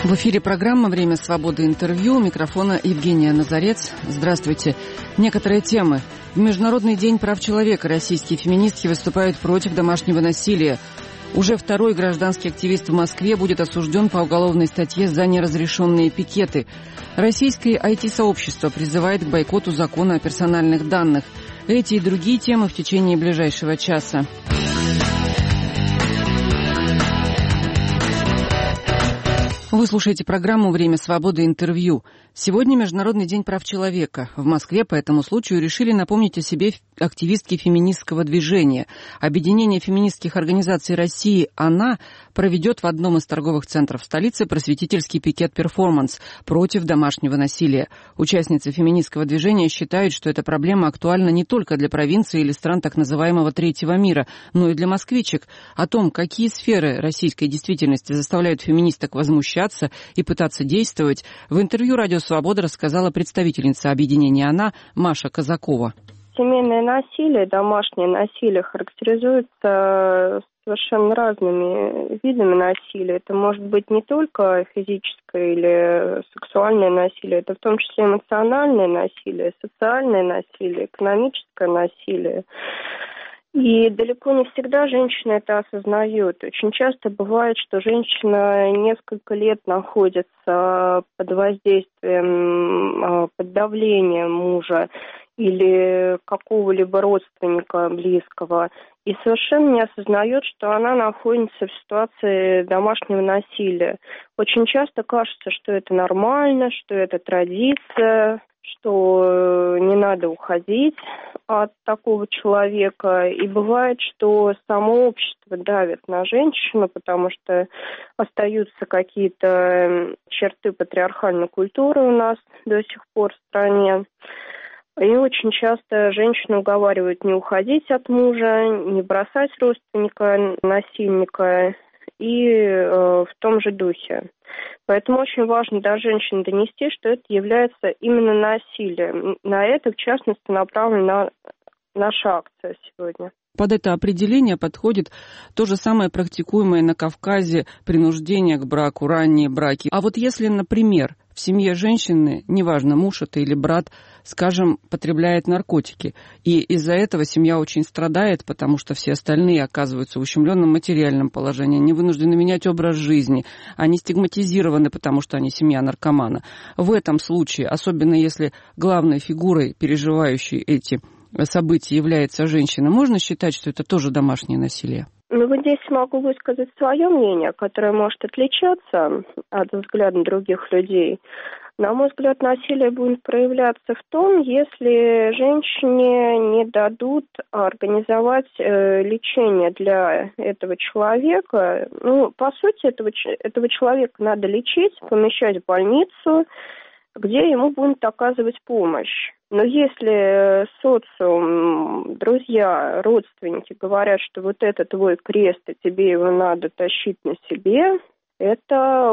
В эфире программа «Время свободы. Интервью». У микрофона Евгения Назарец. Здравствуйте. Некоторые темы. В Международный день прав человека российские феминистки выступают против домашнего насилия. Уже второй гражданский активист в Москве будет осужден по уголовной статье за неразрешенные пикеты. Российское IT-сообщество призывает к бойкоту закона о персональных данных. Эти и другие темы в течение ближайшего часа. Вы слушаете программу «Время свободы. Интервью». Сегодня Международный день прав человека. В Москве по этому случаю решили напомнить о себе активистки феминистского движения. Объединение феминистских организаций России «Она» проведет в одном из торговых центров столицы просветительский пикет-перформанс против домашнего насилия. Участницы феминистского движения считают, что эта проблема актуальна не только для провинции или стран так называемого третьего мира, но и для москвичек. О том, какие сферы российской действительности заставляют феминисток возмущаться и пытаться действовать, в интервью «Радио Свобода» рассказала представительница объединения «Она» Маша Казакова. Семейное насилие, домашнее насилие характеризуется совершенно разными видами насилия. Это может быть не только физическое или сексуальное насилие, это в том числе эмоциональное насилие, социальное насилие, экономическое насилие. И далеко не всегда женщина это осознает. Очень часто бывает, что женщина несколько лет находится под воздействием, под давлением мужа или какого-либо родственника близкого, и совершенно не осознает, что она находится в ситуации домашнего насилия. Очень часто кажется, что это нормально, что это традиция, что не надо уходить от такого человека. И бывает, что само общество давит на женщину, потому что остаются какие-то черты патриархальной культуры у нас до сих пор в стране. И очень часто женщину уговаривают не уходить от мужа, не бросать родственника, насильника и в том же духе. Поэтому очень важно до женщин донести, что это является именно насилием. На это, в частности, направлена наша акция сегодня. Под это определение подходит то же самое практикуемое на Кавказе принуждение к браку, ранние браки. А вот если, например, в семье женщины, неважно, муж это или брат, скажем, потребляет наркотики, и из-за этого семья очень страдает, потому что все остальные оказываются в ущемленном материальном положении, они вынуждены менять образ жизни, они стигматизированы, потому что они семья наркомана. В этом случае, особенно если главной фигурой, переживающей эти события, является женщина, можно считать, что это тоже домашнее насилие? Ну, вот здесь могу высказать свое мнение, которое может отличаться от взгляда других людей. На мой взгляд, насилие будет проявляться в том, если женщине не дадут организовать лечение для этого человека. Ну, по сути, этого человека надо лечить, помещать в больницу, где ему будут оказывать помощь. Но если социум, друзья, родственники говорят, что вот это твой крест, и тебе его надо тащить на себе, это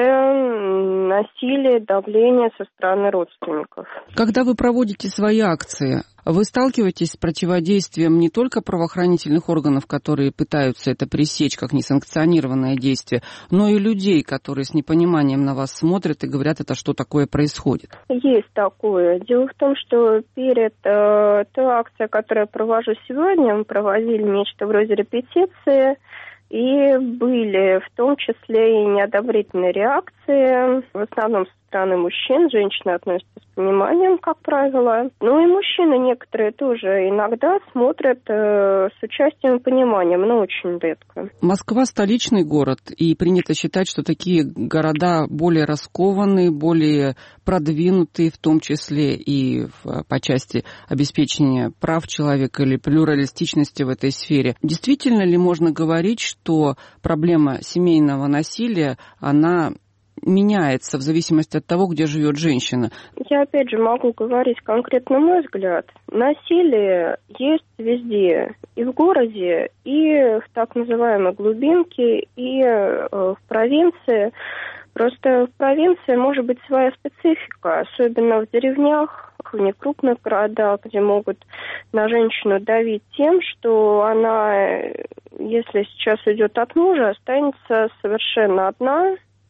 уже насилие, давление со стороны родственников. Когда вы проводите свои акции, вы сталкиваетесь с противодействием не только правоохранительных органов, которые пытаются это пресечь как несанкционированное действие, но и людей, которые с непониманием на вас смотрят и говорят, это что такое происходит? Есть такое. Дело в том, что перед той акцией, которую я провожу сегодня, мы проводили нечто вроде репетиции, и были в том числе и неодобрительные реакции, в основном со стороны мужчин. Женщины относятся с пониманием, как правило. Ну и мужчины некоторые тоже иногда смотрят с участием и пониманием, но очень редко. Москва столичный город, и принято считать, что такие города более раскованные, более продвинутые, в том числе и по части обеспечения прав человека или плюралистичности в этой сфере. Действительно ли можно говорить, что проблема семейного насилия, она меняется в зависимости от того, где живет женщина? Я опять же могу говорить конкретно мой взгляд. Насилие есть везде, и в городе, и в так называемой глубинке, и в провинции. Просто в провинции может быть своя специфика, особенно в деревнях, в некрупных городах, где могут на женщину давить тем, что она, если сейчас уйдет от мужа, останется совершенно одна,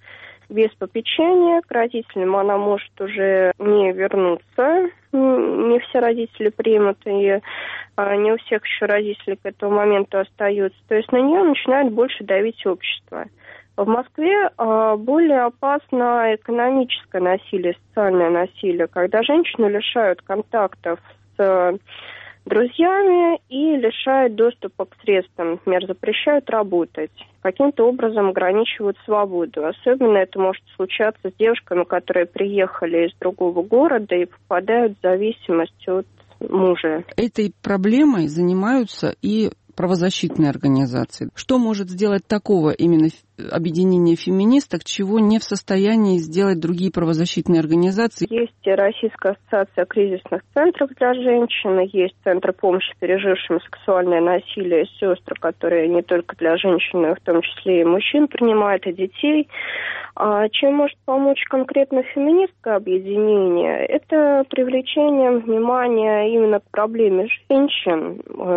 без попечения. К родителям она может уже не вернуться. Не все родители примут, и не у всех еще родители к этому моменту остаются. То есть на нее начинает больше давить общество. В Москве более опасно экономическое насилие, социальное насилие, когда женщину лишают контактов с друзьями и лишают доступа к средствам, например, запрещают работать, каким-то образом ограничивают свободу. Особенно это может случаться с девушками, которые приехали из другого города и попадают в зависимость от мужа. Этой проблемой занимаются и правозащитные организации. Что может сделать такого именно объединение феминисток, чего не в состоянии сделать другие правозащитные организации? Есть Российская ассоциация кризисных центров для женщин, есть Центр помощи пережившим сексуальное насилие, сестры, которые не только для женщин, но и в том числе и мужчин принимают, и детей. Чем может помочь конкретно феминистское объединение? Это привлечение внимания именно к проблеме женщин.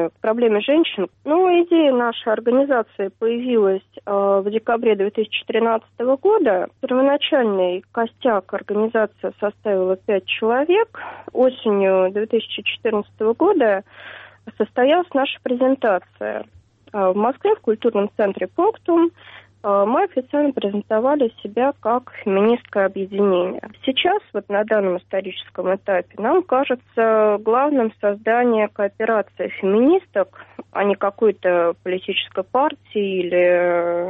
Идея нашей организации появилась в декабре 2013 года. Первоначальный костяк организации составила 5 человек. Осенью 2014 года состоялась наша презентация. В Москве в культурном центре «Пунктум» мы официально презентовали себя как феминистское объединение. Сейчас, на данном историческом этапе, нам кажется главным создание кооперации феминисток, а не какой-то политической партии или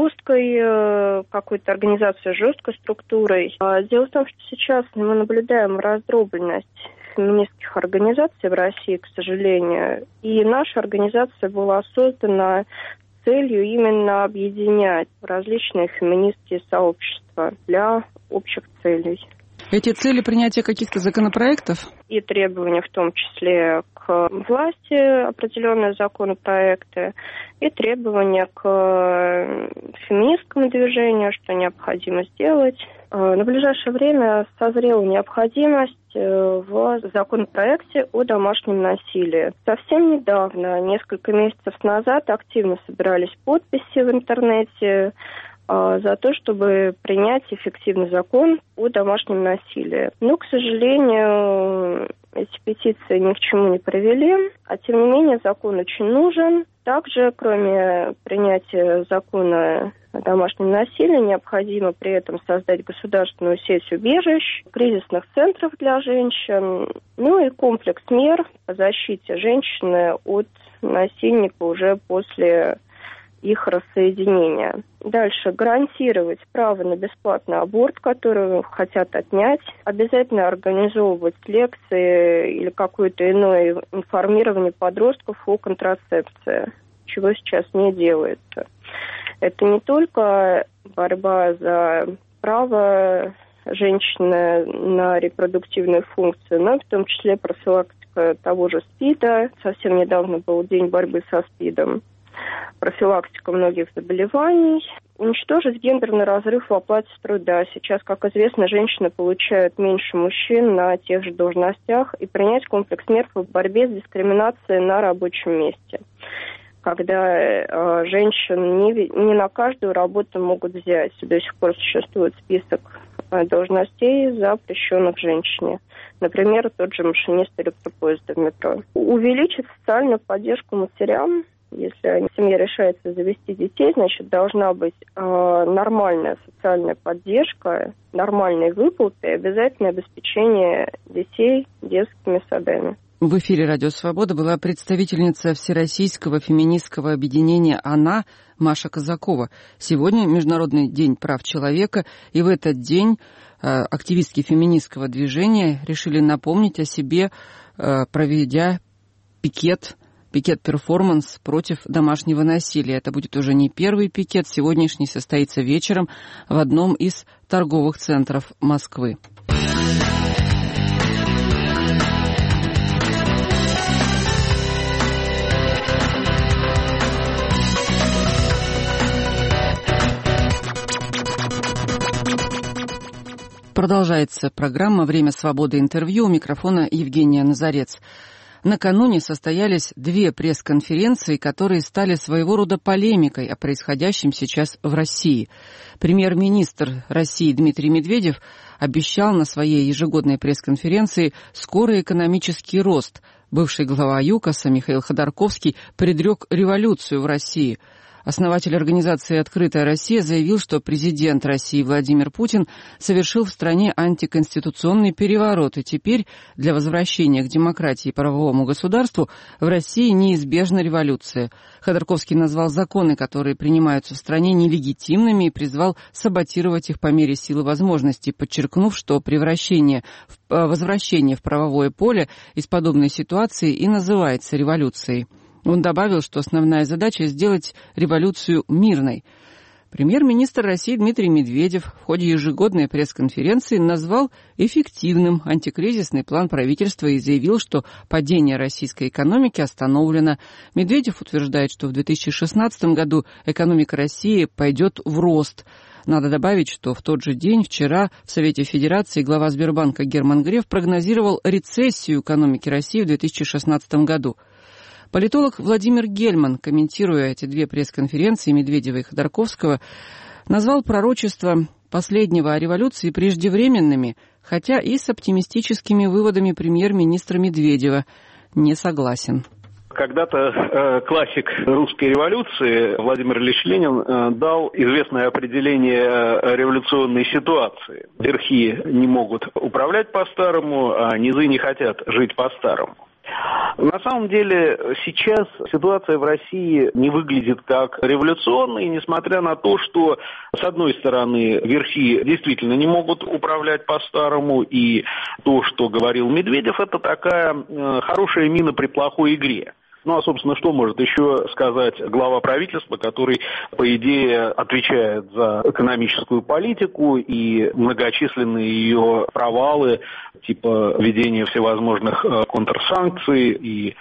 жесткой какой-то организации, жесткой структурой. Дело в том, что сейчас мы наблюдаем раздробленность феминистских организаций в России, к сожалению, и наша организация была создана целью именно объединять различные феминистские сообщества для общих целей. Эти цели принятия каких-то законопроектов? И требования в том числе к власти, определенные законопроекты, и требования к феминистскому движению, что необходимо сделать. На ближайшее время созрела необходимость в законопроекте о домашнем насилии. Совсем недавно, несколько месяцев назад, активно собирались подписи в интернете за то, чтобы принять эффективный закон о домашнем насилии. Но, к сожалению, эти петиции ни к чему не привели, а тем не менее закон очень нужен. Также, кроме принятия закона о домашнем насилии, необходимо при этом создать государственную сеть убежищ, кризисных центров для женщин, и комплекс мер по защите женщины от насильника уже после их рассоединения. Дальше гарантировать право на бесплатный аборт, который хотят отнять. Обязательно организовывать лекции или какое-то иное информирование подростков о контрацепции, чего сейчас не делается. Это не только борьба за право женщины на репродуктивную функцию, но в том числе профилактика того же СПИДа. Совсем недавно был день борьбы со СПИДом. Профилактика многих заболеваний, уничтожить гендерный разрыв в оплате труда. Сейчас, как известно, женщины получают меньше мужчин на тех же должностях, и принять комплекс мер по борьбе с дискриминацией на рабочем месте, когда женщин не на каждую работу могут взять. До сих пор существует список должностей, запрещенных женщине. Например, тот же машинист электропоезда в метро. Увеличить социальную поддержку матерям. Если семья решается завести детей, значит, должна быть нормальная социальная поддержка, нормальные выплаты и обязательное обеспечение детей детскими садами. В эфире «Радио Свобода» была представительница Всероссийского феминистского объединения «Она» Маша Казакова. Сегодня Международный день прав человека, и в этот день активистки феминистского движения решили напомнить о себе, проведя пикет-перформанс против домашнего насилия. Это будет уже не первый пикет. Сегодняшний состоится вечером в одном из торговых центров Москвы. Продолжается программа «Время свободы. Интервью». У микрофона Евгения Назарец. Накануне состоялись две пресс-конференции, которые стали своего рода полемикой о происходящем сейчас в России. Премьер-министр России Дмитрий Медведев обещал на своей ежегодной пресс-конференции скорый экономический рост. Бывший глава ЮКОСа Михаил Ходорковский предрек революцию в России. Основатель организации «Открытая Россия» заявил, что президент России Владимир Путин совершил в стране антиконституционный переворот, и теперь для возвращения к демократии и правовому государству в России неизбежна революция. Ходорковский назвал законы, которые принимаются в стране, нелегитимными и призвал саботировать их по мере силы возможностей, подчеркнув, что возвращение в правовое поле из подобной ситуации и называется революцией. Он добавил, что основная задача – сделать революцию мирной. Премьер-министр России Дмитрий Медведев в ходе ежегодной пресс-конференции назвал эффективным антикризисный план правительства и заявил, что падение российской экономики остановлено. Медведев утверждает, что в 2016 году экономика России пойдет в рост. Надо добавить, что в тот же день, вчера, в Совете Федерации глава Сбербанка Герман Греф прогнозировал рецессию экономики России в 2016 году. Политолог Владимир Гельман, комментируя эти две пресс-конференции Медведева и Ходорковского, назвал пророчества последнего о революции преждевременными, хотя и с оптимистическими выводами премьер-министра Медведева не согласен. Когда-то классик русской революции Владимир Ильич Ленин дал известное определение революционной ситуации. Верхи не могут управлять по-старому, а низы не хотят жить по-старому. На самом деле сейчас ситуация в России не выглядит как революционная, несмотря на то, что, с одной стороны, верхи действительно не могут управлять по-старому, и то, что говорил Медведев, это такая хорошая мина при плохой игре. Ну, а, собственно, что может еще сказать глава правительства, который, по идее, отвечает за экономическую политику и многочисленные ее провалы, типа введения всевозможных контрсанкций и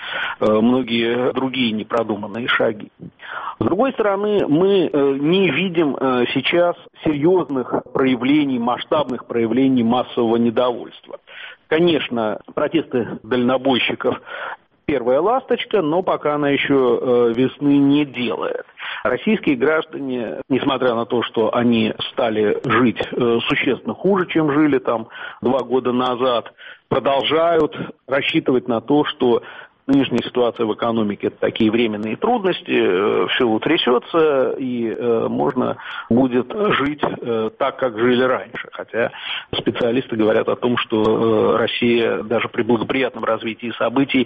многие другие непродуманные шаги. С другой стороны, мы не видим сейчас серьезных проявлений, масштабных проявлений массового недовольства. Конечно, протесты дальнобойщиков первая ласточка, но пока она еще весны не делает. Российские граждане, несмотря на то, что они стали жить существенно хуже, чем жили там 2 года назад, продолжают рассчитывать на то, что нынешняя ситуация в экономике – это такие временные трудности, все утрясется, и можно будет жить так, как жили раньше. Хотя специалисты говорят о том, что Россия даже при благоприятном развитии событий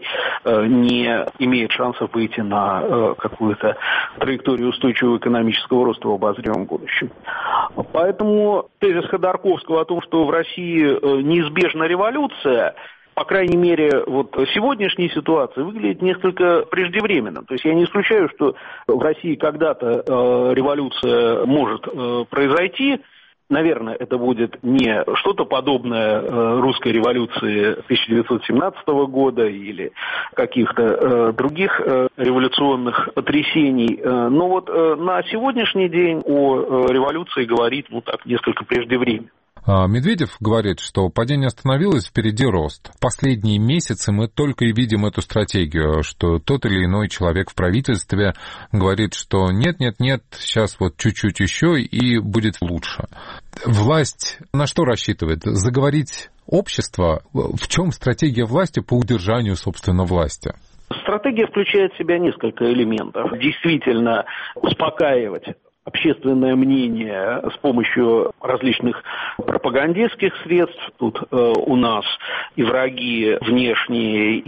не имеет шансов выйти на какую-то траекторию устойчивого экономического роста в обозримом будущем. Поэтому тезис Ходорковского о том, что в России неизбежна революция, по крайней мере, вот сегодняшняя ситуация выглядит несколько преждевременно. То есть я не исключаю, что в России когда-то революция может произойти. Наверное, это будет не что-то подобное русской революции 1917 года или каких-то других революционных потрясений. Но вот на сегодняшний день о революции говорить, несколько преждевременно. Медведев говорит, что падение остановилось, впереди рост. В последние месяцы мы только и видим эту стратегию, что тот или иной человек в правительстве говорит, что нет, сейчас вот чуть-чуть еще и будет лучше. Власть на что рассчитывает? Заговорить общество? В чем стратегия власти по удержанию, собственно, власти? Стратегия включает в себя несколько элементов. Действительно успокаивать общественное мнение с помощью различных пропагандистских средств. Тут у нас и враги внешние,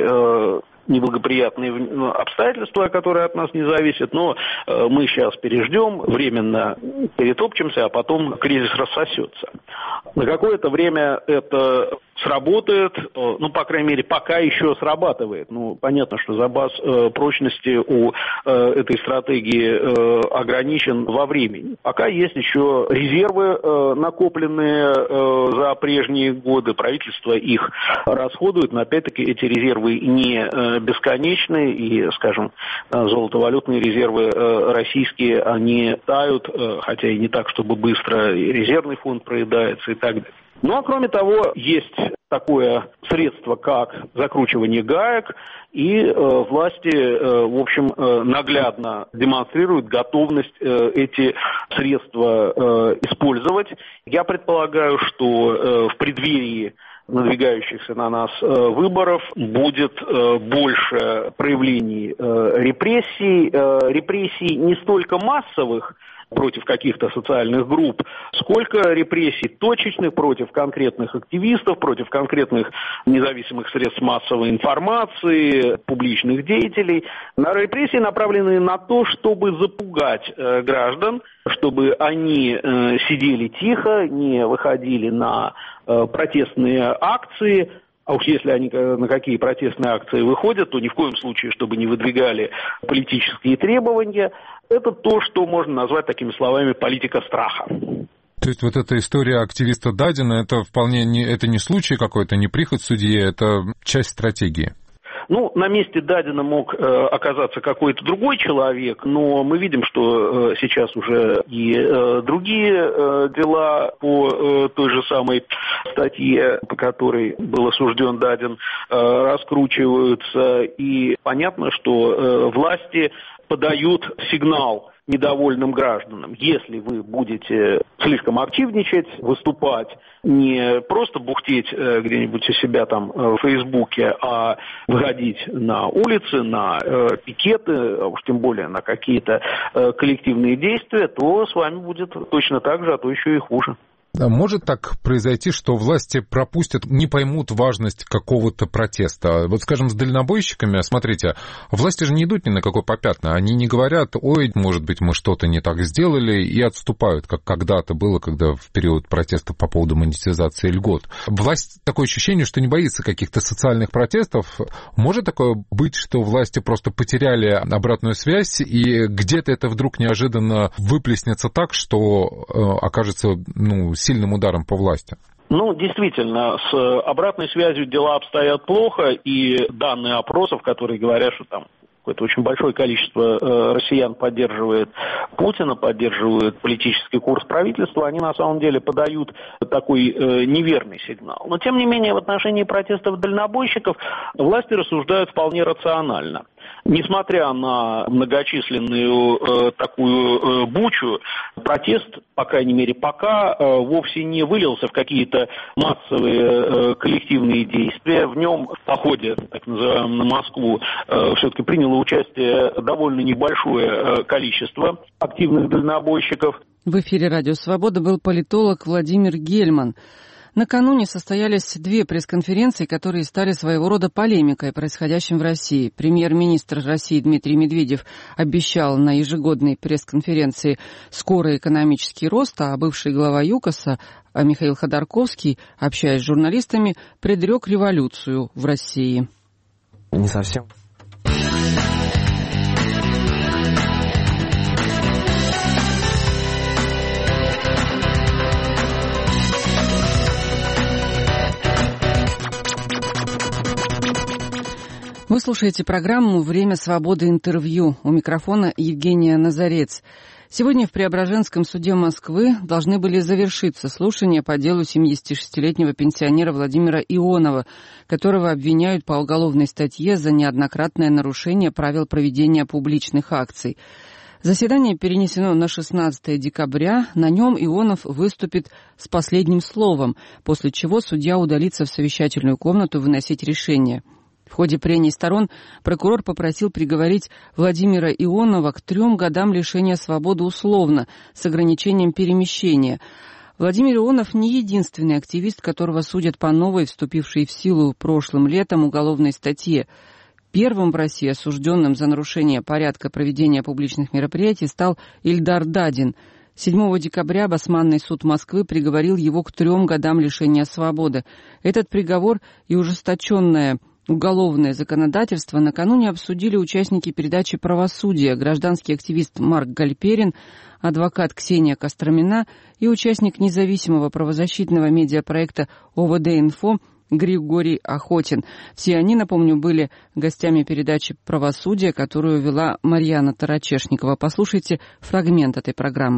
и неблагоприятные обстоятельства, которые от нас не зависят, но мы сейчас переждем, временно перетопчемся, а потом кризис рассосется. На какое-то время это сработает, по крайней мере, пока еще срабатывает. Понятно, что запас прочности у этой стратегии ограничен во времени. Пока есть еще резервы, накопленные за прежние годы, правительство их расходует, но опять-таки эти резервы не бесконечны, и, скажем, золотовалютные резервы российские, они тают, хотя и не так, чтобы быстро, и резервный фонд проедается и так далее. Ну а кроме того, есть такое средство, как закручивание гаек, и власти, в общем, наглядно демонстрируют готовность эти средства использовать. Я предполагаю, что в преддверии надвигающихся на нас выборов будет больше проявлений репрессий не столько массовых против каких-то социальных групп, сколько репрессий точечных против конкретных активистов, против конкретных независимых средств массовой информации, публичных деятелей. Репрессии направлены на то, чтобы запугать граждан, чтобы они сидели тихо, не выходили на протестные акции. А уж если они на какие протестные акции выходят, то ни в коем случае, чтобы не выдвигали политические требования. Это то, что можно назвать такими словами политика страха. То есть вот эта история активиста Дадина, это вполне это не случай какой-то, не прихоть судьи, это часть стратегии. Ну, на месте Дадина мог оказаться какой-то другой человек, но мы видим, что сейчас уже и другие дела по той же самой статье, по которой был осужден Дадин, раскручиваются. И понятно, что власти подают сигнал недовольным гражданам. Если вы будете слишком активничать, выступать, не просто бухтеть где-нибудь у себя там в Фейсбуке, а выходить на улицы, на пикеты, а уж тем более на какие-то коллективные действия, то с вами будет точно так же, а то еще и хуже. Может так произойти, что власти пропустят, не поймут важность какого-то протеста? Вот, скажем, с дальнобойщиками, смотрите, власти же не идут ни на какой попятный. Они не говорят, ой, может быть, мы что-то не так сделали, и отступают, как когда-то было, когда в период протестов по поводу монетизации льгот. Власть, такое ощущение, что не боится каких-то социальных протестов. Может такое быть, что власти просто потеряли обратную связь, и где-то это вдруг неожиданно выплеснется так, что окажется, сильным ударом по власти? Ну, действительно, с обратной связью дела обстоят плохо, и данные опросов, которые говорят, что там какое-то очень большое количество россиян поддерживает Путина, поддерживает политический курс правительства, они на самом деле подают такой неверный сигнал. Но, тем не менее, в отношении протестов дальнобойщиков власти рассуждают вполне рационально. Несмотря на многочисленную такую бучу, протест, по крайней мере пока, вовсе не вылился в какие-то массовые коллективные действия. В нем, в походе, так называемом, на Москву, все-таки приняло участие довольно небольшое количество активных дальнобойщиков. В эфире «Радио Свобода» был политолог Владимир Гельман. Накануне состоялись две пресс-конференции, которые стали своего рода полемикой происходящим в России. Премьер-министр России Дмитрий Медведев обещал на ежегодной пресс-конференции скорый экономический рост, а бывший глава ЮКОСа Михаил Ходорковский, общаясь с журналистами, предрек революцию в России. Не совсем. Вы слушаете программу «Время свободы. Интервью». У микрофона Евгения Назарец. Сегодня в Преображенском суде Москвы должны были завершиться слушания по делу 76-летнего пенсионера Владимира Ионова, которого обвиняют по уголовной статье за неоднократное нарушение правил проведения публичных акций. Заседание перенесено на 16 декабря. На нем Ионов выступит с последним словом, после чего судья удалится в совещательную комнату выносить решение. В ходе прений сторон прокурор попросил приговорить Владимира Ионова к 3 годам лишения свободы условно, с ограничением перемещения. Владимир Ионов не единственный активист, которого судят по новой, вступившей в силу прошлым летом, уголовной статье. Первым в России осужденным за нарушение порядка проведения публичных мероприятий стал Ильдар Дадин. 7 декабря Басманный суд Москвы приговорил его к 3 годам лишения свободы. Этот приговор и ужесточенное уголовное законодательство накануне обсудили участники передачи «Правосудие», гражданский активист Марк Гальперин, адвокат Ксения Костромина и участник независимого правозащитного медиапроекта ОВД-Инфо Григорий Охотин. Все они, напомню, были гостями передачи «Правосудие», которую вела Марьяна Тарачешникова. Послушайте фрагмент этой программы.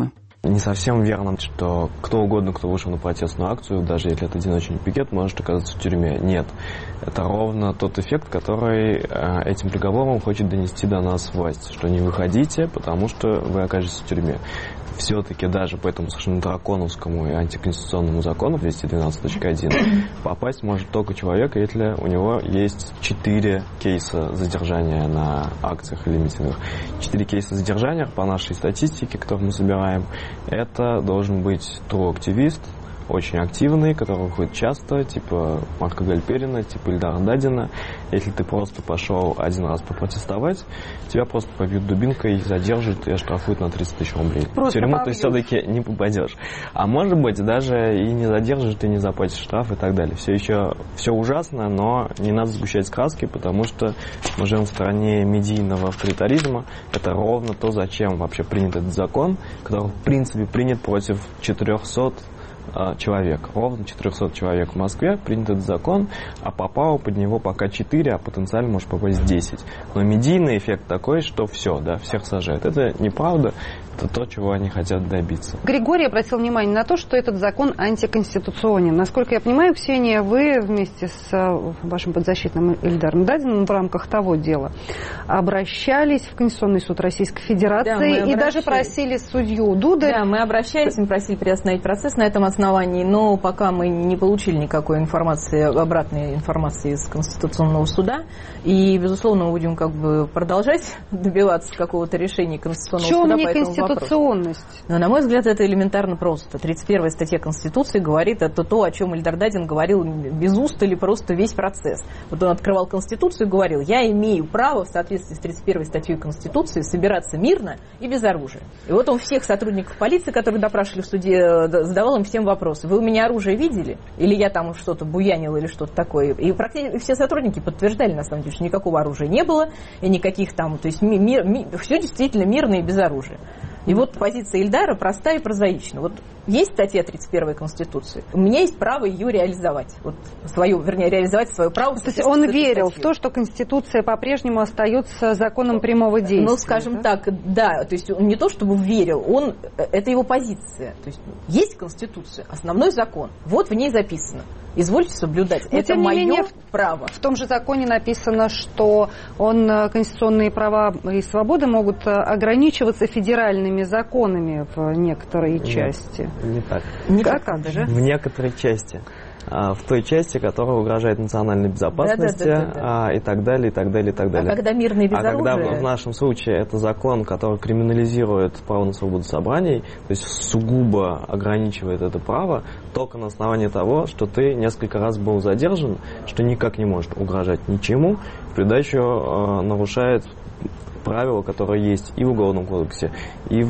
Не совсем верно, что кто угодно, кто вышел на протестную акцию, даже если это одиночный пикет, может оказаться в тюрьме. Нет. Это ровно тот эффект, который этим приговором хочет донести до нас власть. Что не выходите, потому что вы окажетесь в тюрьме. Все-таки даже по этому совершенно драконовскому и антиконституционному закону 212.1 попасть может только человек, если у него есть 4 кейса задержания на акциях или митингах. 4 кейса задержания по нашей статистике, которую мы собираем, это должен быть тру-активист, очень активный, который выходит часто, типа Марка Гальперина, типа Ильдара Дадина. Если ты просто пошел один раз попротестовать, тебя просто побьют дубинкой, задержат и оштрафуют на 30 тысяч рублей. В тюрьму ты все-таки не попадешь. А может быть, даже и не задержат, и не заплатишь штраф и так далее. Все ужасно, но не надо сгущать краски, потому что мы живем в стране медийного авторитаризма. Это ровно то, зачем вообще принят этот закон, который в принципе принят против 400 человек. Ровно 400 человек в Москве принят этот закон, а попало под него пока 4, а потенциально может попасть 10. Но медийный эффект такой, что все, да, всех сажают. Это неправда, это то, чего они хотят добиться. Григорий обратил внимание на то, что этот закон антиконституционен. Насколько я понимаю, Ксения, вы вместе с вашим подзащитным Ильдаром Дадиным в рамках того дела обращались в Конституционный суд Российской Федерации и даже просили судью Дударь. Да, мы обращались, мы просили приостановить процесс на этом основании, но пока мы не получили никакой информации, обратной информации из Конституционного суда. И, безусловно, мы будем продолжать добиваться какого-то решения Конституционного суда по этому вопросу. Конституционность. Но, на мой взгляд, это элементарно просто. 31-я статья Конституции говорит, это то, о чем Ильдар Дадин говорил без уст или просто весь процесс. Вот он открывал Конституцию и говорил: я имею право в соответствии с 31-й статьей Конституции собираться мирно и без оружия. И вот он всех сотрудников полиции, которые допрашивали в суде, задавал им всем вопросы: вы у меня оружие видели? Или я там что-то буянил или что-то такое? И практически все сотрудники подтверждали, на самом деле, что никакого оружия не было, и никаких там, то есть все действительно мирно и без оружия. И вот позиция Ильдара простая и прозаична. Вот есть статья 31 Конституции, у меня есть право ее реализовать. Реализовать свое право. То есть он верил в то, что Конституция по-прежнему остается законом прямого действия. Ну, скажем так, да. То есть он не то, чтобы верил, это его позиция. То есть Конституция, основной закон. Вот в ней записано: извольте соблюдать. Но, это мое право. В том же законе написано, что конституционные права и свободы могут ограничиваться федеральными законами в некоторой части. Не так. Как же? В некоторой части. В той части, которая угрожает национальной безопасности, и так далее, и так далее, и так далее. А когда мирно и без оружия? А когда в нашем случае это закон, который криминализирует право на свободу собраний, то есть сугубо ограничивает это право, только на основании того, что ты несколько раз был задержан, что никак не может угрожать ничему, в придачу нарушает правила, которые есть и в Уголовном кодексе, и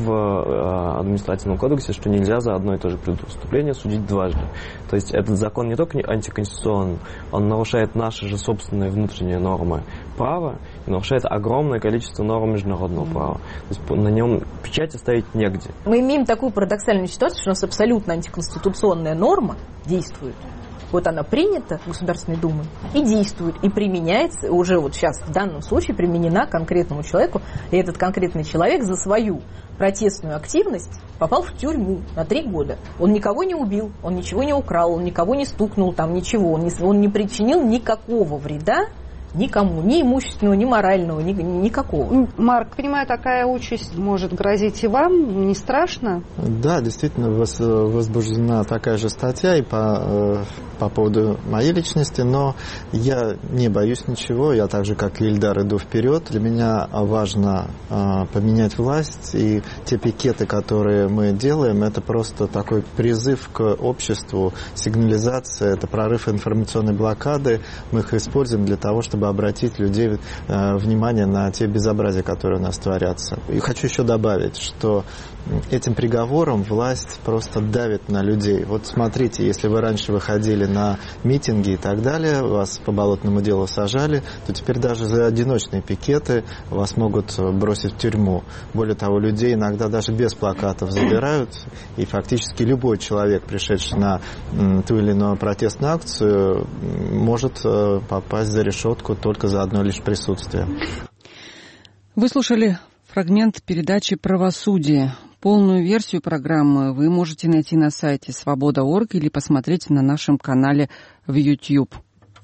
в Административном кодексе, что нельзя за одно и то же преступление судить дважды. То есть этот закон не только антиконституционный, он нарушает наши же собственные внутренние нормы права и нарушает огромное количество норм международного права. То есть на нем печати ставить негде. Мы имеем такую парадоксальную ситуацию, что у нас абсолютно антиконституционная норма действует. Вот она принята Государственной Думой и действует, и применяется, уже вот сейчас в данном случае применена конкретному человеку, и этот конкретный человек за свою протестную активность попал в тюрьму на 3 года. Он никого не убил, он ничего не украл, он никого не стукнул, там ничего, он не причинил никакого вреда никому, ни имущественного, ни морального, никакого. Марк, понимаю, такая участь может грозить и вам, не страшно? Да, действительно, возбуждена такая же статья и по поводу моей личности, но я не боюсь ничего, я так же, как и Ильдар, иду вперед. Для меня важно поменять власть, и те пикеты, которые мы делаем, это просто такой призыв к обществу, сигнализация, это прорыв информационной блокады, мы их используем для того, чтобы обратить людей внимание на те безобразия, которые у нас творятся. И хочу еще добавить, что этим приговором власть просто давит на людей. Вот смотрите, если вы раньше выходили на митинги и так далее, вас по болотному делу сажали, то теперь даже за одиночные пикеты вас могут бросить в тюрьму. Более того, людей иногда даже без плакатов забирают, и фактически любой человек, пришедший на ту или иную протестную акцию, может попасть за решетку только за одно лишь присутствие. Вы слушали фрагмент передачи «Правосудие». Полную версию программы вы можете найти на сайте свобода.орг или посмотреть на нашем канале в YouTube.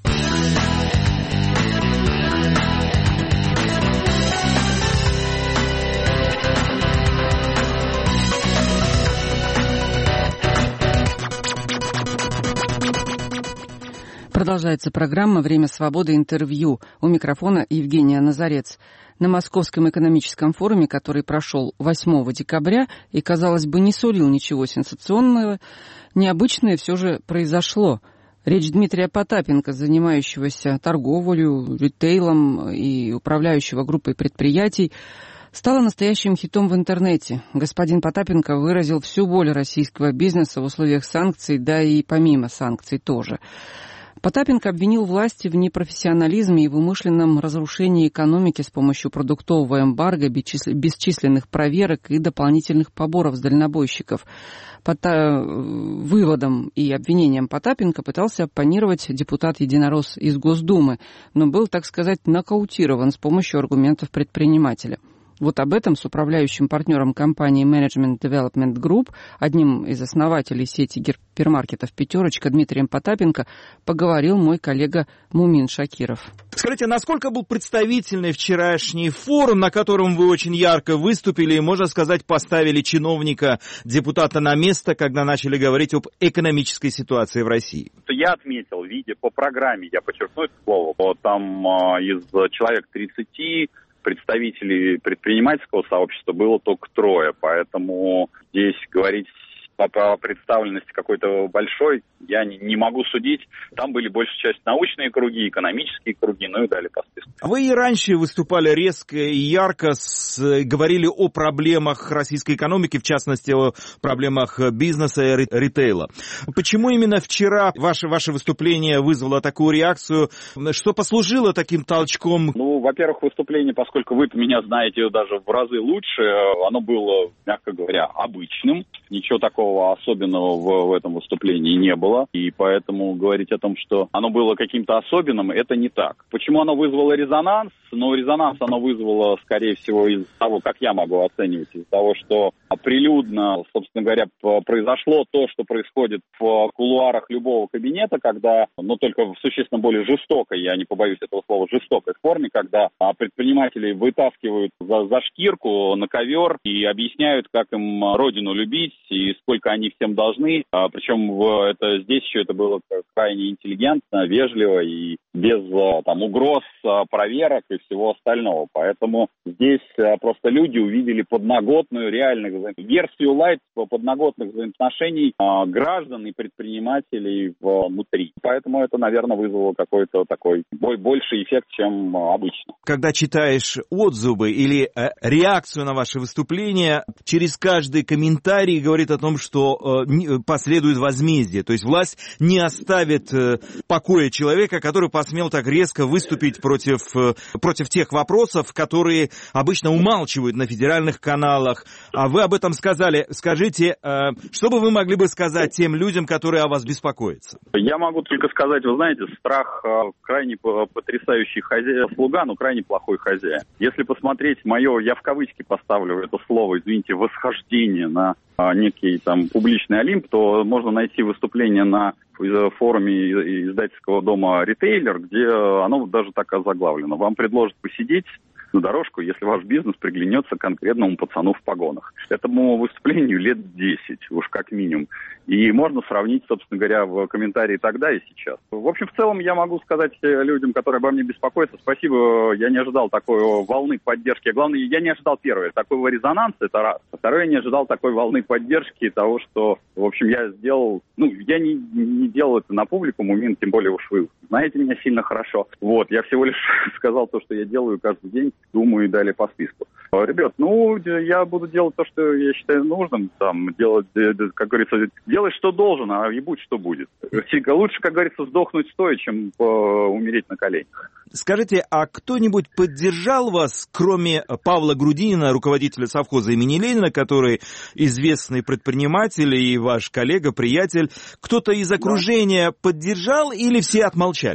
Продолжается программа «Время свободы. Интервью». У микрофона Евгения Назарец. На Московском экономическом форуме, который прошел 8 декабря и, казалось бы, не сулил ничего сенсационного, необычное все же произошло. Речь Дмитрия Потапенко, занимающегося торговлей, ритейлом и управляющего группой предприятий, стала настоящим хитом в интернете. Господин Потапенко выразил всю боль российского бизнеса в условиях санкций, да и помимо санкций тоже. Потапенко обвинил власти в непрофессионализме и в умышленном разрушении экономики с помощью продуктового эмбарго, бесчисленных проверок и дополнительных поборов с дальнобойщиков. Выводом и обвинением Потапенко пытался оппонировать депутат-единорос из Госдумы, но был, так сказать, нокаутирован с помощью аргументов предпринимателя. Вот об этом с управляющим партнером компании Management Development Group, одним из основателей сети гипермаркетов «Пятерочка» Дмитрием Потапенко, поговорил мой коллега Мумин Шакиров. Скажите, насколько был представительный вчерашний форум, на котором вы очень ярко выступили и, можно сказать, поставили чиновника, депутата на место, когда начали говорить об экономической ситуации в России? Я отметил, видя по программе, я подчеркну это слово, там из человек 30 представителей предпринимательского сообщества было только 3, поэтому здесь говорить о представленности какой-то большой я не могу судить. Там были большей частью научные круги, экономические круги, ну и далее по списку. Вы и раньше выступали резко и ярко, говорили о проблемах российской экономики, в частности, о проблемах бизнеса и ритейла. Почему именно вчера ваше выступление вызвало такую реакцию? Что послужило таким толчком? Ну, во-первых, выступление, поскольку вы меня знаете даже в разы лучше, оно было, мягко говоря, обычным. Ничего такого особенного в этом выступлении не было. И поэтому говорить о том, что оно было каким-то особенным, это не так. Почему оно вызвало резонанс? Ну, резонанс оно вызвало, скорее всего, из того, как я могу оценивать, из того, что прилюдно, собственно говоря, произошло то, что происходит в кулуарах любого кабинета, когда, ну, только в существенно более жестокой, я не побоюсь этого слова, жестокой форме, когда предприниматели вытаскивают за шкирку на ковер и объясняют, как им родину любить и сколько они всем должны. Причем здесь еще это было крайне интеллигентно, вежливо и без угроз, проверок и всего остального. Поэтому здесь просто люди увидели подноготную версию лайт подноготных взаимоотношений граждан и предпринимателей внутри. Поэтому это, наверное, вызвало какой-то такой больший эффект, чем обычно. Когда читаешь отзывы или реакцию на ваше выступление, через каждый комментарий говорит о том, что последует возмездие. То есть власть не оставит покоя человека, который посмел так резко выступить против тех вопросов, которые обычно умалчивают на федеральных каналах. А вы об этом сказали. Скажите, что бы вы могли бы сказать тем людям, которые о вас беспокоятся? Я могу только сказать, вы знаете, страх крайне потрясающий слуга, но крайне плохой хозяин. Если посмотреть я в кавычки поставлю это слово, извините, восхождение на некий публичный олимп, то можно найти выступление на форуме издательского дома «Ритейлер», где оно даже так озаглавлено. Вам предложат посидеть на дорожку, если ваш бизнес приглянется конкретному пацану в погонах. Этому выступлению лет 10, уж как минимум. И можно сравнить, собственно говоря, в комментарии тогда и сейчас. В общем, в целом я могу сказать людям, которые обо мне беспокоятся, спасибо, я не ожидал такой волны поддержки. Главное, я не ожидал, первое, такого резонанса, это раз. Второе, я не ожидал такой волны поддержки того, что, в общем, я сделал, я не делал это на публику, Мумин, тем более уж вы знаете меня сильно хорошо. Я всего лишь сказал то, что я делаю каждый день, думаю и далее по списку. Ребят, я буду делать то, что я считаю нужным, делать, как говорится, делай, что должен, а и будь, что будет. Лучше, как говорится, сдохнуть стоя, чем умереть на коленях. Скажите, а кто-нибудь поддержал вас, кроме Павла Грудинина, руководителя совхоза имени Ленина, который известный предприниматель и ваш коллега, приятель, кто-то из окружения поддержал или все отмолчались?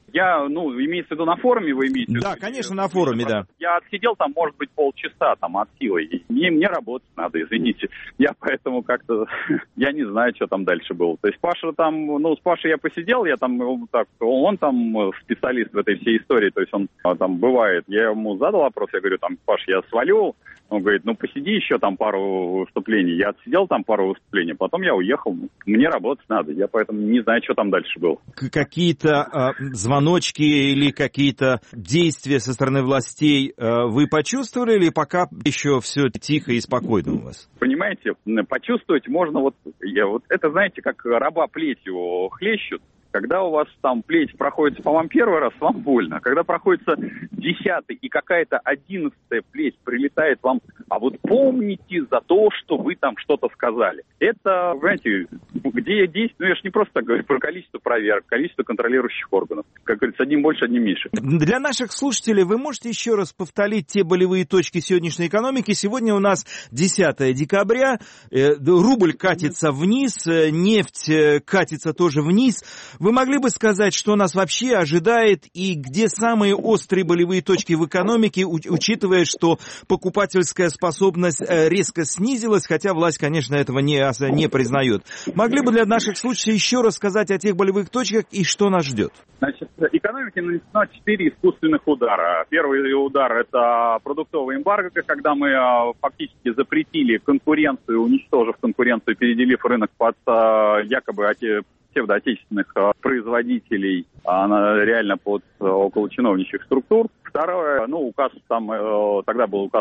Имеется в виду на форуме, вы имеете в виду? Да, конечно, на форуме, да. Я отсидел там, может быть, полчаса там от силы. И мне работать надо, извините. Я поэтому как-то, я не знаю, что там дальше было. То есть Паша там, с Пашей я посидел, он там специалист в этой всей истории, то есть он там бывает. Я ему задал вопрос, я говорю, Паш, я свалю. Он говорит, посиди еще там пару выступлений. Я отсидел там пару выступлений, потом я уехал. Мне работать надо, я поэтому не знаю, что там дальше было. Какие-то звоночки или какие-то действия со стороны властей вы почувствовали, или пока еще все тихо и спокойно у вас? Понимаете, почувствовать можно это, знаете, как раба плетью хлещут. Когда у вас там плеть проходит, по-моему, первый раз, вам больно. Когда проходится 10-й и какая-то 11-я плеть прилетает вам, а вот помните за то, что вы там что-то сказали. Это, знаете, где действие, я же не просто так говорю про количество проверок, количество контролирующих органов. Как говорится, одним больше, одним меньше. Для наших слушателей вы можете еще раз повторить те болевые точки сегодняшней экономики? Сегодня у нас 10 декабря, рубль катится вниз, нефть катится тоже вниз. Вы могли бы сказать, что нас вообще ожидает и где самые острые болевые точки в экономике, учитывая, что покупательская способность резко снизилась, хотя власть, конечно, этого не признает. Могли бы для наших слушателей еще раз сказать о тех болевых точках и что нас ждет? Значит, экономике нанесено 4 искусственных удара. Первый удар – это продуктовая эмбарго, когда мы фактически запретили конкуренцию, уничтожив конкуренцию, переделив рынок под якобы псевдоотечественных производителей, реально под около чиновничьих структур. Второе, указ там, тогда был указ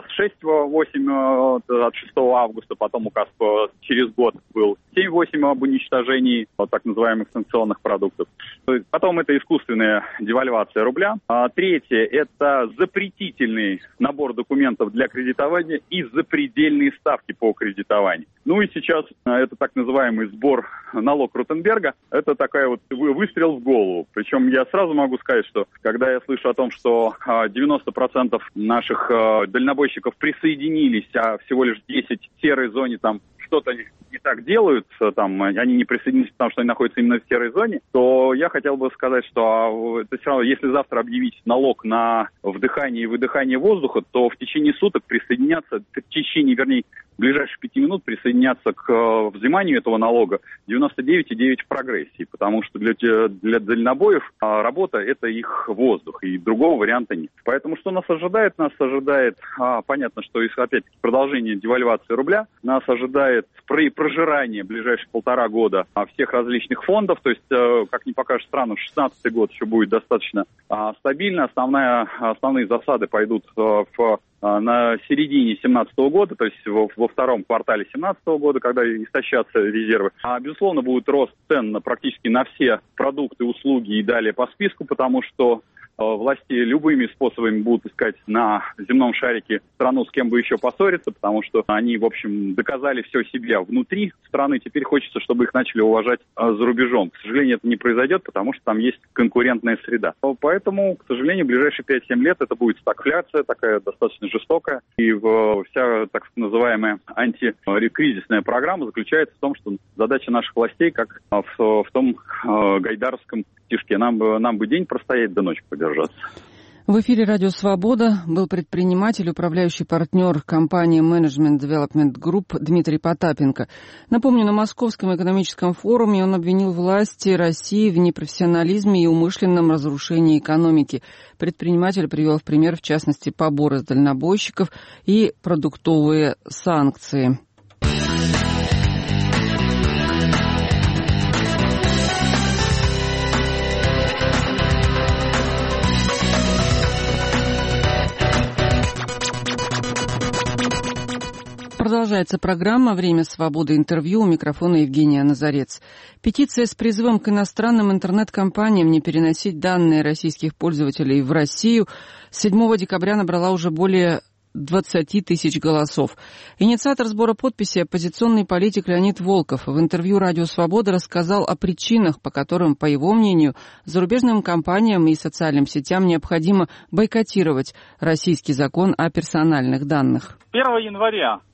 6.8 от 6 августа, потом указ через год был 7.8 об уничтожении так называемых санкционных продуктов. Потом это искусственная девальвация рубля. Третье, это запретительный набор документов для кредитования и запредельные ставки по кредитованию. И сейчас это так называемый сбор налог Ротенберга. Это такая выстрел в голову. Причем я сразу могу сказать, что когда я слышу о том, что 90% наших дальнобойщиков присоединились, а всего лишь 10 в серой зоне там что-то не так делают, там, они не присоединились, потому что они находятся именно в серой зоне, то я хотел бы сказать, что это все равно, если завтра объявить налог на вдыхание и выдыхание воздуха, то в течение суток присоединяться, ближайшие 5 минут присоединяться к взиманию этого налога 99,9 в прогрессии, потому что для дальнобоев работа – это их воздух, и другого варианта нет. Поэтому что нас ожидает? Нас ожидает, понятно, что опять-таки продолжение девальвации рубля, нас ожидает прожирание в ближайшие 1,5 года всех различных фондов, то есть, как ни покажет странно, 2016 год еще будет достаточно стабильно, основные засады пойдут на середине 2017 года, то есть во втором квартале 2017 года, когда истощатся резервы. Безусловно, будет рост цен практически на все продукты, услуги и далее по списку, потому что власти любыми способами будут искать на земном шарике страну, с кем бы еще поссориться, потому что они, в общем, доказали все себе внутри страны. Теперь хочется, чтобы их начали уважать за рубежом. К сожалению, это не произойдет, потому что там есть конкурентная среда. Поэтому, к сожалению, в ближайшие 5-7 лет это будет стагфляция, такая достаточно жестокая. И вся так называемая антикризисная программа заключается в том, что задача наших властей, как в том гайдаровском стишке, нам бы день простоять, да ночь подержаться. В эфире «Радио Свобода» был предприниматель, управляющий партнер компании Management Development Group Дмитрий Потапенко. Напомню, на Московском экономическом форуме он обвинил власти России в непрофессионализме и умышленном разрушении экономики. Предприниматель привел в пример, в частности, поборы с дальнобойщиков и продуктовые санкции. Продолжается программа «Время свободы. Интервью». У микрофона Евгения Назарец. Петиция с призывом к иностранным интернет-компаниям не переносить данные российских пользователей в Россию с 7 декабря набрала уже более 20 тысяч голосов. Инициатор сбора подписей, оппозиционный политик Леонид Волков, в интервью «Радио Свобода» рассказал о причинах, по которым, по его мнению, зарубежным компаниям и социальным сетям необходимо бойкотировать российский закон о персональных данных. 1 января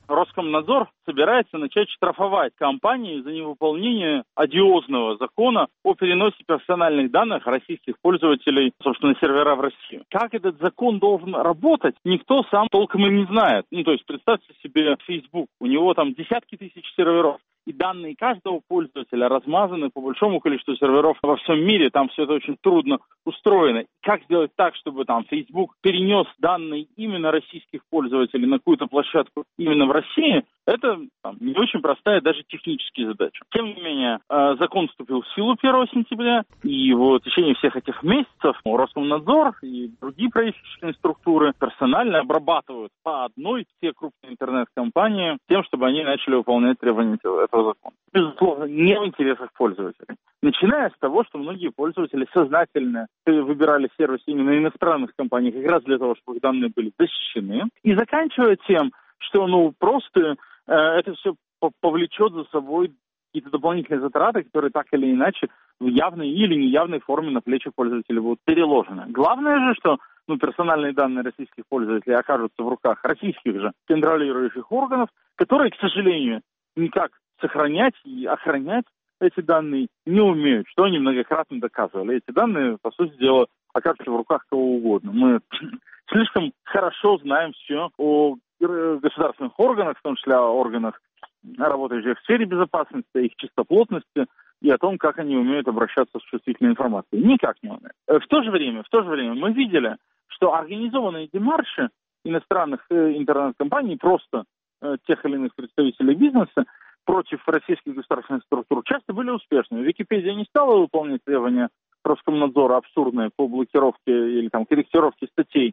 Роскомнадзор собирается начать штрафовать компании за невыполнение одиозного закона о переносе персональных данных российских пользователей, собственно, на сервера в Россию. Как этот закон должен работать, никто сам толком и не знает. То есть представьте себе Facebook, у него там десятки тысяч серверов. И данные каждого пользователя размазаны по большому количеству серверов во всем мире. Там все это очень трудно устроено. Как сделать так, чтобы там Facebook перенес данные именно российских пользователей на какую-то площадку именно в России, это не очень простая даже техническая задача. Тем не менее, закон вступил в силу 1 сентября, и в течение всех этих месяцев Роскомнадзор и другие правительственные структуры персонально обрабатывают по одной все крупные интернет-компании тем, чтобы они начали выполнять требования этого закона. Безусловно, не в интересах пользователей. Начиная с того, что многие пользователи сознательно выбирали сервис именно иностранных компаний как раз для того, чтобы их данные были защищены, и заканчивая тем, что просто это все повлечет за собой какие-то дополнительные затраты, которые так или иначе в явной или неявной форме на плечи пользователей будут переложены. Главное же, что персональные данные российских пользователей окажутся в руках российских же контролирующих органов, которые, к сожалению, никак сохранять и охранять эти данные не умеют, что они многократно доказывали. Эти данные, по сути дела, окажутся в руках кого угодно. Мы слишком хорошо знаем все о государственных органах, в том числе о органах, работающих в сфере безопасности, их чистоплотности и о том, как они умеют обращаться с чувствительной информацией. Никак не умеют. В то же время мы видели, что организованные демарши иностранных интернет-компаний, просто тех или иных представителей бизнеса, против российских государственных структур часто были успешными. Википедия не стала выполнять требования Роскомнадзора абсурдные по блокировке или корректировке статей,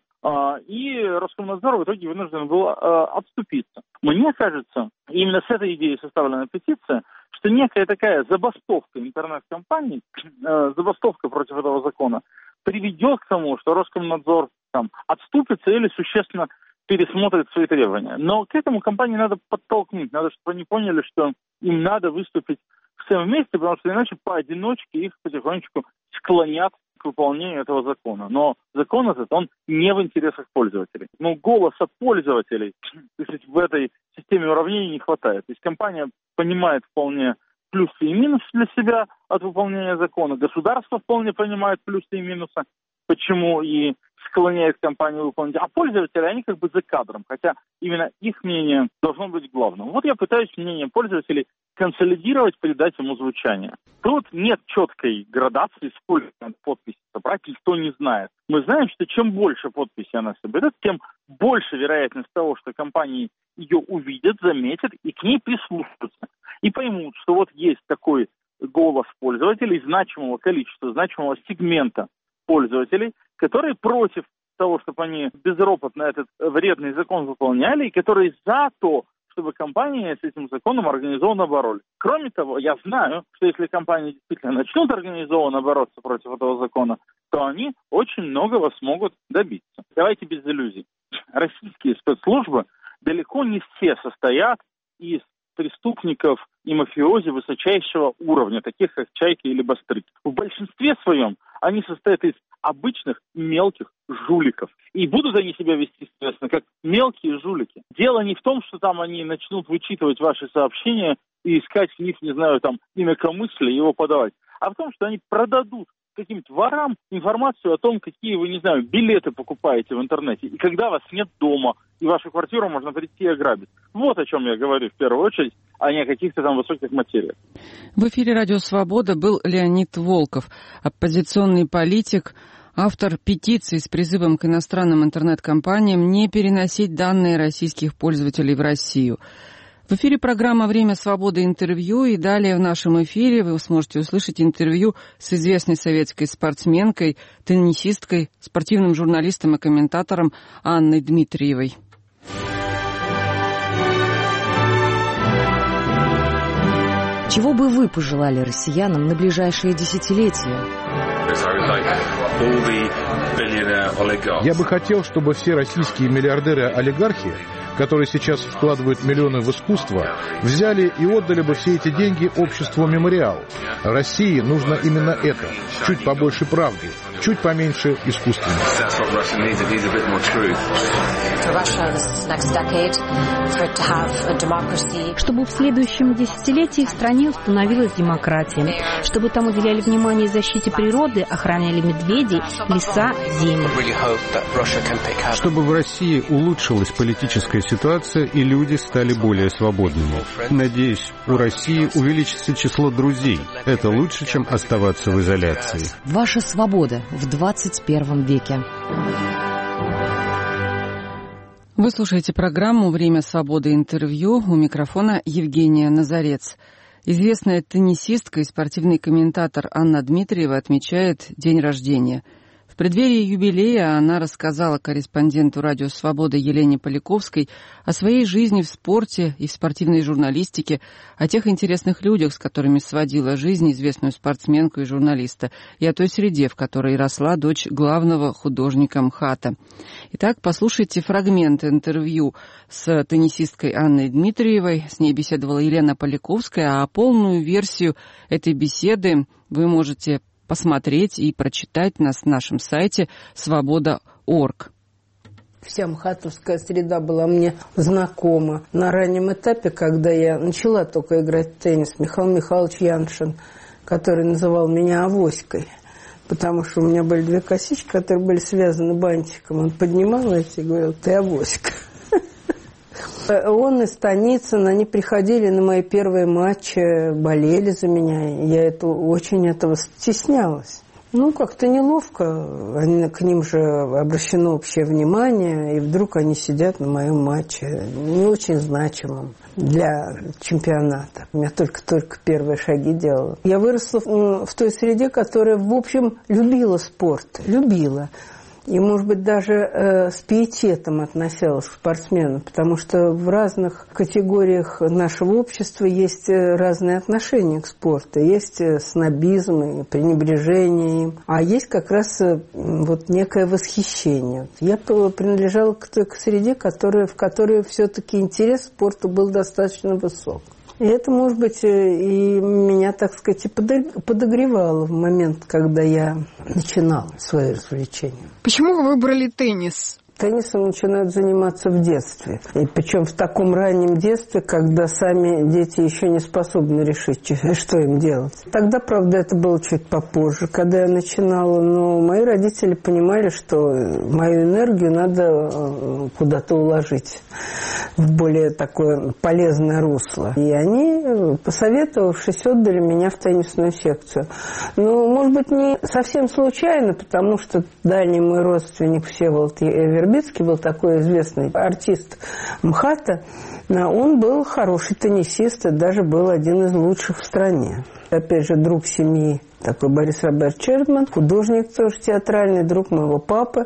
и Роскомнадзор в итоге вынужден был отступиться. Мне кажется, именно с этой идеей составлена петиция, что некая такая забастовка интернет-компаний, забастовка против этого закона, приведет к тому, что Роскомнадзор отступится или существенно пересмотрит свои требования. Но к этому компании надо подтолкнуть, надо, чтобы они поняли, что им надо выступить всем вместе, потому что иначе поодиночке их потихонечку склонят к выполнению этого закона. Но закон этот, он не в интересах пользователей. Голоса пользователей в этой системе уравнений не хватает. То есть компания понимает вполне плюсы и минусы для себя от выполнения закона. Государство вполне понимает плюсы и минусы, почему и склоняет компанию выполнить. А пользователи, они за кадром, хотя именно их мнение должно быть главным. Вот я пытаюсь мнение пользователей консолидировать, придать ему звучание. Тут нет четкой градации, сколько подписей собрать, никто не знает. Мы знаем, что чем больше подписей она соберет, тем больше вероятность того, что компании ее увидят, заметят и к ней прислушаются. И поймут, что вот есть такой голос пользователей, значимого количества, значимого сегмента пользователей, которые против того, чтобы они безропотно этот вредный закон выполняли, и которые за то, чтобы компании с этим законом организованно боролись. Кроме того, я знаю, что если компании действительно начнут организованно бороться против этого закона, то они очень многого смогут добиться. Давайте без иллюзий. Российские спецслужбы далеко не все состоят из преступников и мафиози высочайшего уровня, таких как Чайка или Бастрык. В большинстве своем они состоят из обычных мелких жуликов. И будут они себя вести, соответственно, как мелкие жулики. Дело не в том, что там они начнут вычитывать ваши сообщения и искать в них, инакомыслие, его подавать, а в том, что они продадут каким-то ворам информацию о том, какие вы, билеты покупаете в интернете, и когда вас нет дома, и вашу квартиру можно прийти и ограбить. Вот о чем я говорю в первую очередь, а не о каких-то высоких материях. В эфире «Радио Свобода» был Леонид Волков, оппозиционный политик, автор петиции с призывом к иностранным интернет-компаниям не переносить данные российских пользователей в Россию. В эфире программа «Время свободы. Интервью», и далее в нашем эфире вы сможете услышать интервью с известной советской спортсменкой, теннисисткой, спортивным журналистом и комментатором Анной Дмитриевой. Чего бы вы пожелали россиянам на ближайшие десятилетия? Я бы хотел, чтобы все российские миллиардеры-олигархи которые сейчас вкладывают миллионы в искусство, взяли и отдали бы все эти деньги обществу «Мемориал». России нужно именно это. Чуть побольше правды, чуть поменьше искусственности. Чтобы в следующем десятилетии в стране установилась демократия, чтобы там уделяли внимание защите природы, охраняли медведей, леса, земли. Чтобы в России улучшилась политическая ситуация и люди стали более свободными. Надеюсь, у России увеличится число друзей. Это лучше, чем оставаться в изоляции. Ваша свобода в 21 веке. Вы слушаете программу «Время свободы. Интервью». У микрофона Евгения Назарец. Известная теннисистка и спортивный комментатор Анна Дмитриева отмечает день рождения. В преддверии юбилея она рассказала корреспонденту «Радио Свобода» Елене Поляковской о своей жизни в спорте и в спортивной журналистике, о тех интересных людях, с которыми сводила жизнь известную спортсменку и журналиста, и о той среде, в которой росла дочь главного художника МХАТа. Итак, послушайте фрагмент интервью с теннисисткой Анной Дмитриевой. С ней беседовала Елена Поляковская, а полную версию этой беседы вы можете посмотреть и прочитать на нашем сайте «Свобода.орг». Вся МХАТовская среда была мне знакома. На раннем этапе, когда я начала только играть в теннис, Михаил Михайлович Яншин, который называл меня «Авоськой», потому что у меня были две косички, которые были связаны бантиком. Он поднимал эти и говорил: «Ты Авоська». Он и Станицын, они приходили на мои первые матчи, болели за меня. Я очень этого стеснялась. Как-то неловко. К ним же обращено общее внимание, и вдруг они сидят на моем матче, не очень значимом для чемпионата. Я только первые шаги делала. Я выросла в той среде, которая, в общем, любила спорт. Любила. И, может быть, даже с пиететом относилась к спортсмену, потому что в разных категориях нашего общества есть разные отношения к спорту. Есть снобизм и пренебрежение им, а есть как раз некое восхищение. Я принадлежала к той среде, в которой все-таки интерес к спорту был достаточно высок. И это, может быть, и меня, так сказать, и подогревало в момент, когда я начинала свои развлечения. Почему вы выбрали теннис? Теннисом начинают заниматься в детстве. И причем в таком раннем детстве, когда сами дети еще не способны решить, что им делать. Тогда, правда, это было чуть попозже, когда я начинала. Но мои родители понимали, что мою энергию надо куда-то уложить в более такое полезное русло. И они, посоветовавшись, отдали меня в теннисную секцию. Может быть, не совсем случайно, потому что дальний мой родственник Всеволод Вербицкий был такой известный артист МХАТа. Он был хороший теннисист и даже был один из лучших в стране. Опять же, друг семьи такой Борис Роберт Чердман, художник тоже театральный, друг моего папы.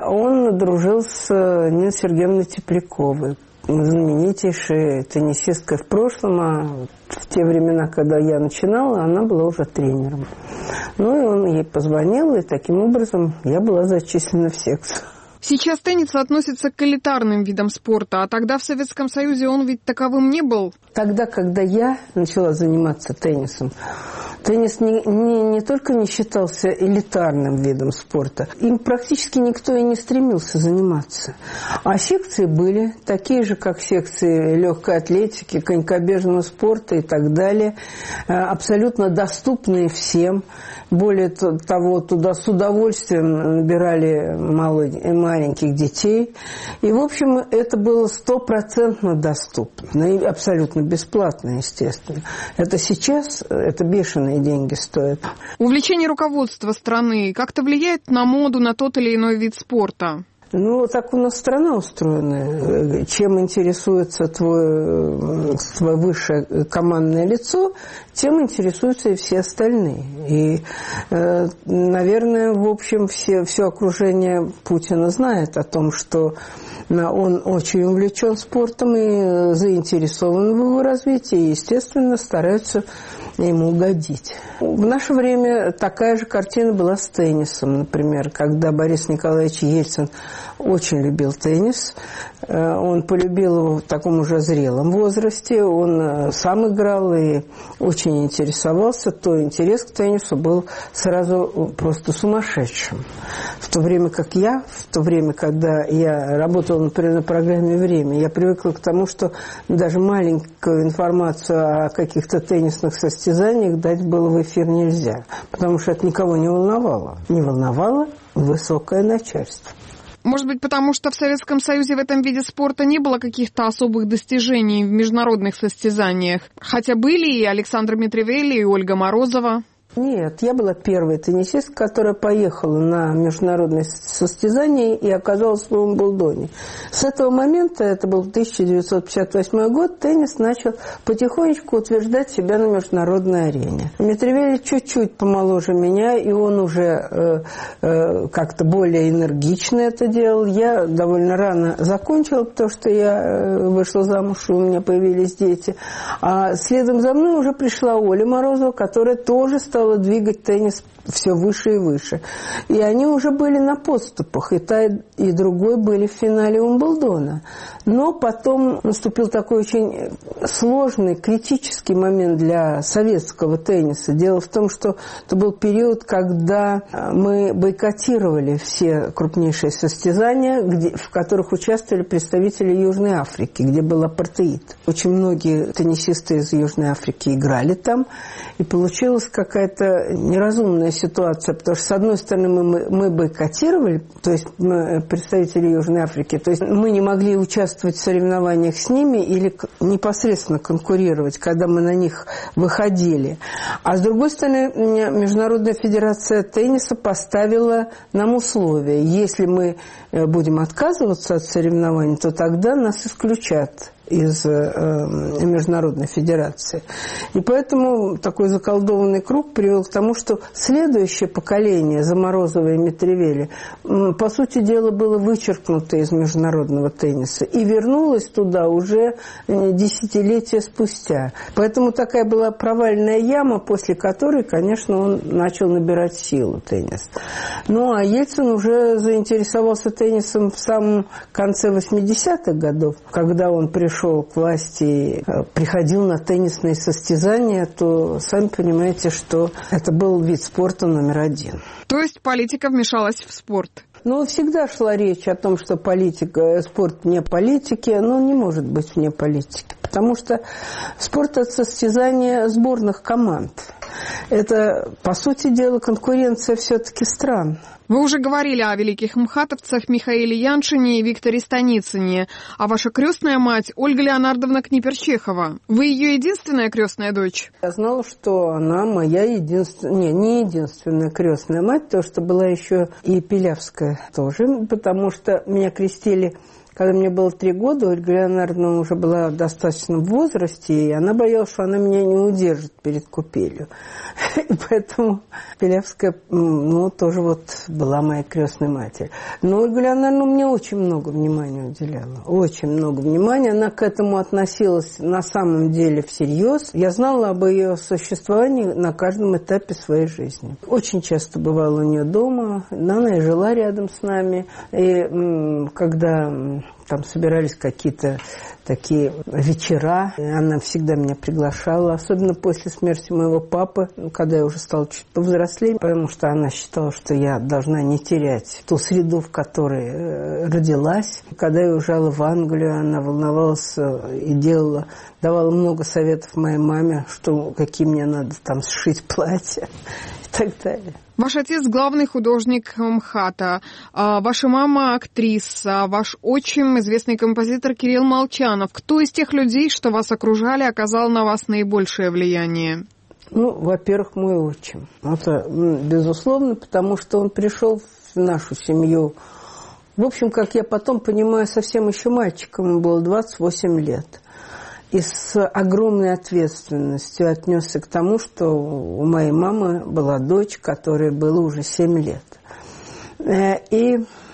Он дружил с Ниной Сергеевной Тепляковой, знаменитейшей теннисисткой в прошлом, а в те времена, когда я начинала, она была уже тренером. И он ей позвонил, и таким образом я была зачислена в секцию. Сейчас теннис относится к элитарным видам спорта, а тогда в Советском Союзе он ведь таковым не был. Тогда, когда я начала заниматься теннисом, теннис не только не считался элитарным видом спорта, им практически никто и не стремился заниматься. А секции были такие же, как секции легкой атлетики, конькобежного спорта и так далее, абсолютно доступные всем. Более того, туда с удовольствием набирали маленьких детей. И, в общем, это было 100% доступно. И абсолютно бесплатно, естественно. Это сейчас, это бешеные деньги стоит. Увлечение руководства страны как-то влияет на моду на тот или иной вид спорта? Так у нас страна устроена. Чем интересуется твое высшее командное лицо, тем интересуются и все остальные. И, наверное, в общем, все окружение Путина знает о том, что он очень увлечен спортом и заинтересован в его развитии, и, естественно, стараются ему угодить. В наше время такая же картина была с теннисом, например, когда Борис Николаевич Ельцин очень любил теннис. Он полюбил его в таком уже зрелом возрасте. Он сам играл и очень интересовался. То интерес к теннису был сразу просто сумасшедшим. В то время, когда я работала, например, на программе «Время», я привыкла к тому, что даже маленькую информацию о каких-то теннисных состязаниях дать было в эфир нельзя, потому что это никого не волновало. Не волновало высокое начальство. Может быть, потому что в Советском Союзе в этом виде спорта не было каких-то особых достижений в международных состязаниях? Хотя были и Александр Митревелли, и Ольга Морозова. Нет, я была первой теннисисткой, которая поехала на международные состязания и оказалась в Уимблдоне. С этого момента, это был 1958 год, теннис начал потихонечку утверждать себя на международной арене. Митревелли чуть-чуть помоложе меня, и он уже как-то более энергично это делал. Я довольно рано закончила, потому что я вышла замуж, и у меня появились дети. А следом за мной уже пришла Оля Морозова, которая тоже стала двигать теннис все выше и выше. И они уже были на подступах. И та, и другой были в финале Уимблдона. Но потом наступил такой очень сложный, критический момент для советского тенниса. Дело в том, что это был период, когда мы бойкотировали все крупнейшие состязания, в которых участвовали представители Южной Африки, где был апартеид. Очень многие теннисисты из Южной Африки играли там. И получилась какая-то неразумная ситуация, потому что, с одной стороны, мы бойкотировали, то есть представители Южной Африки, то есть мы не могли участвовать в соревнованиях с ними или непосредственно конкурировать, когда мы на них выходили. А с другой стороны, Международная федерация тенниса поставила нам условия. Если мы будем отказываться от соревнований, то тогда нас исключат из Международной федерации. И поэтому такой заколдованный круг привел к тому, что следующее поколение за Морозова и Митревелли, по сути дела, было вычеркнуто из международного тенниса и вернулось туда уже десятилетия спустя. Поэтому такая была провальная яма, после которой, конечно, он начал набирать силу, теннис. Ну, а Ельцин уже заинтересовался теннисом в самом конце 80-х годов, когда он пришел к власти, приходил на теннисные состязания, то сами понимаете, что это был вид спорта номер один. То есть политика вмешалась в спорт? Ну, всегда шла речь о том, что спорт вне политики, но не может быть вне политики, потому что спорт – это состязание сборных команд. Это, по сути дела, конкуренция все-таки стран. Вы уже говорили о великих мхатовцах Михаиле Яншине и Викторе Станицыне. А ваша крестная мать Ольга Леонардовна Книпер-Чехова. Вы ее единственная крестная дочь? Я знала, что она моя единственная, не единственная крестная мать, потому что была еще и Пилявская тоже, потому что меня крестили, когда мне было 3 года. Ольга Леонардовна уже была достаточно в возрасте, и она боялась, что она меня не удержит перед купелью. И поэтому Пилявская, тоже вот была моей крестной матерью. Но Ольга Леонардовна мне очень много внимания уделяла. Очень много внимания. Она к этому относилась на самом деле всерьез. Я знала об ее существовании на каждом этапе своей жизни. Очень часто бывала у нее дома. Она и жила рядом с нами. И когда там собирались какие-то такие вечера, она всегда меня приглашала, особенно после смерти моего папы, когда я уже стала чуть повзрослее, потому что она считала, что я должна не терять ту среду, в которой родилась. Когда я уезжала в Англию, она волновалась и давала много советов моей маме, какие мне надо там сшить платья и так далее. Ваш отец главный художник МХАТа, ваша мама актриса, ваш отчим известный композитор Кирилл Молчанов. Кто из тех людей, что вас окружали, оказал на вас наибольшее влияние? Во-первых, мой отчим. Это безусловно, потому что он пришел в нашу семью, в общем, как я потом понимаю, совсем еще мальчиком, ему было 28 лет. И с огромной ответственностью отнесся к тому, что у моей мамы была дочь, которой было уже 7 лет. И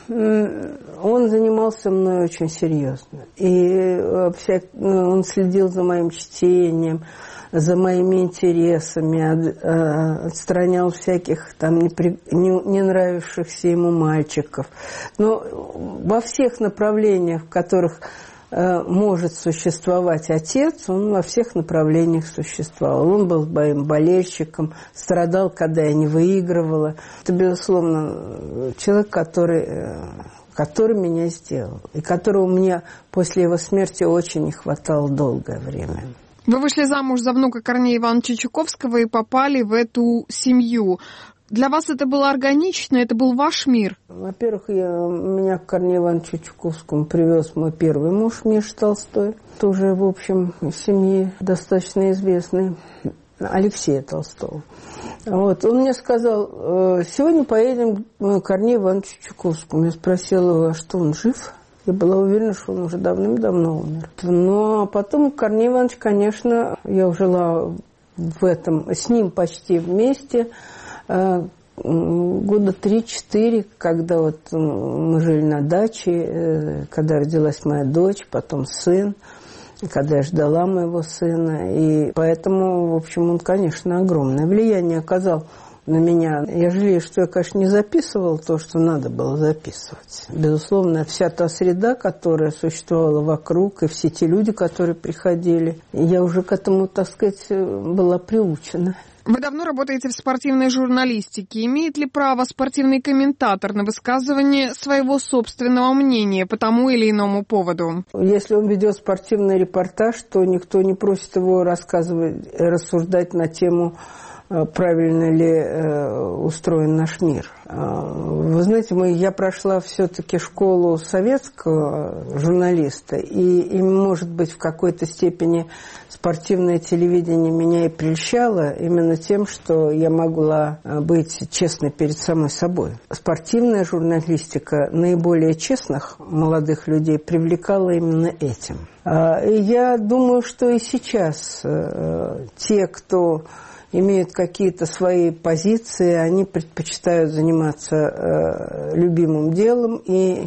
он занимался мной очень серьезно. И он следил за моим чтением, за моими интересами, отстранял всяких там не нравившихся ему мальчиков. Но во всех направлениях, в которых может существовать отец, он во всех направлениях существовал. Он был моим болельщиком, страдал, когда я не выигрывала. Это, безусловно, человек, который меня сделал, и которого мне после его смерти очень не хватало долгое время. Вы вышли замуж за внука Корнея Ивановича Чуковского и попали в эту семью. Для вас это было органично, это был ваш мир? Во-первых, меня к Корнею Ивановичу Чуковскому привез мой первый муж, Миша Толстой. Тоже, в общем, из семьи достаточно известный, Алексея Толстого. Вот. Он мне сказал: сегодня поедем к Корнею Ивановичу Чуковскому. Я спросила его, а что, он жив? Я была уверена, что он уже давным-давно умер. Но потом Корней Иванович, конечно, я жила с ним почти вместе, года 3-4, когда вот мы жили на даче, когда родилась моя дочь, потом сын, когда я ждала моего сына. И поэтому, в общем, он, конечно, огромное влияние оказал на меня. Я жалею, что я, конечно, не записывала то, что надо было записывать. Безусловно, вся та среда, которая существовала вокруг, и все те люди, которые приходили, я уже к этому, так сказать, была приучена. Вы давно работаете в спортивной журналистике. Имеет ли право спортивный комментатор на высказывание своего собственного мнения по тому или иному поводу? Если он ведет спортивный репортаж, то никто не просит его рассуждать на тему, правильно ли устроен наш мир. Вы знаете, я прошла все-таки школу советского журналиста, и, может быть, в какой-то степени спортивное телевидение меня и прельщало именно тем, что я могла быть честной перед самой собой. Спортивная журналистика наиболее честных молодых людей привлекала именно этим. И я думаю, что и сейчас те, кто имеют какие-то свои позиции, они предпочитают заниматься любимым делом и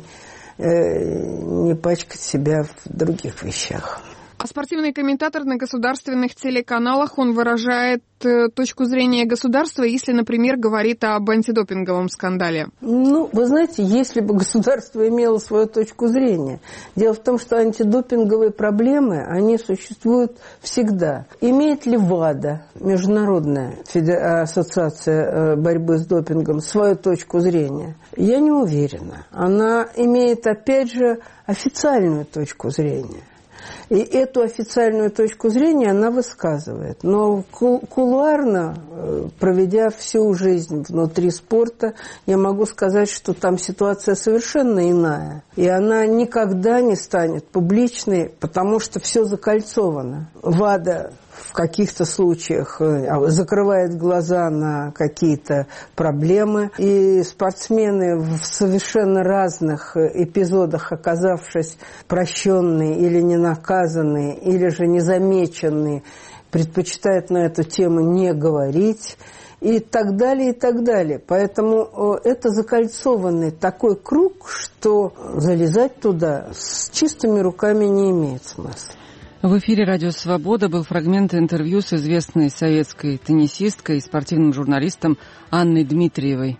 не пачкать себя в других вещах. А спортивный комментатор на государственных телеканалах, он выражает точку зрения государства, если, например, говорит об антидопинговом скандале? Вы знаете, если бы государство имело свою точку зрения. Дело в том, что антидопинговые проблемы, они существуют всегда. Имеет ли ВАДА, Международная ассоциация борьбы с допингом, свою точку зрения? Я не уверена. Она имеет, опять же, официальную точку зрения. И эту официальную точку зрения она высказывает. Но кулуарно, проведя всю жизнь внутри спорта, я могу сказать, что там ситуация совершенно иная. И она никогда не станет публичной, потому что все закольцовано. ВАДА в каких-то случаях закрывает глаза на какие-то проблемы. И спортсмены в совершенно разных эпизодах, оказавшись прощенные или не наказанные, или же незамеченные, предпочитают на эту тему не говорить. И так далее, и так далее. Поэтому это закольцованный такой круг, что залезать туда с чистыми руками не имеет смысла. В эфире «Радио Свобода» был фрагмент интервью с известной советской теннисисткой и спортивным журналистом Анной Дмитриевой.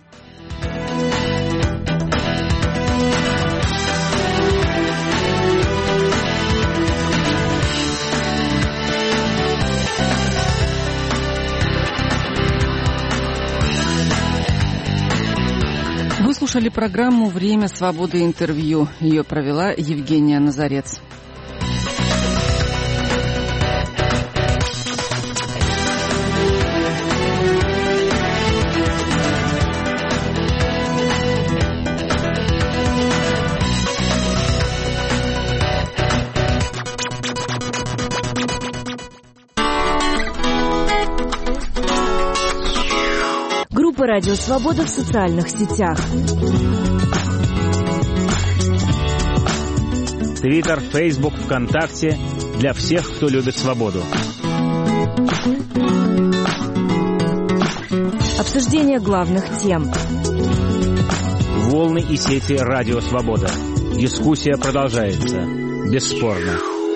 Вы слушали программу «Время свободы. Интервью». Ее провела Евгения Назарец. Радио Свобода в социальных сетях. Твиттер, Фейсбук, ВКонтакте. Для всех, кто любит свободу. Обсуждение главных тем. волны и сети «Радио Свобода». Дискуссия продолжается. Бесспорно.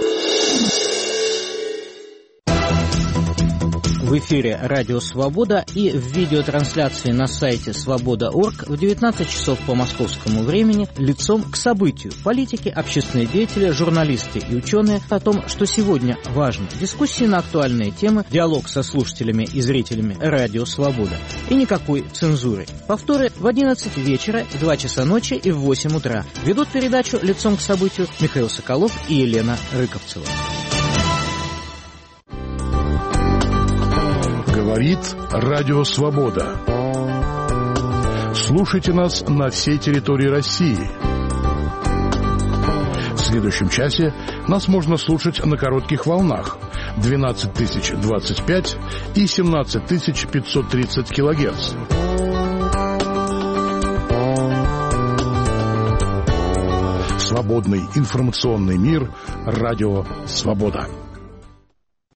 В эфире «Радио Свобода» и в видеотрансляции на сайте свобода.орг в 19 часов по московскому времени «Лицом к событию». Политики, общественные деятели, журналисты и ученые о том, что сегодня важно. Дискуссии на актуальные темы, диалог со слушателями и зрителями «Радио Свобода». И никакой цензуры. Повторы в 11 вечера, в 2 часа ночи и в 8 утра. Ведут передачу «Лицом к событию» Михаил Соколов и Елена Рыковцева. Говорит Радио Свобода. Слушайте нас на всей территории России. В следующем часе нас можно слушать на коротких волнах 12025 и 17530 килогерц. Свободный информационный мир. Радио Свобода.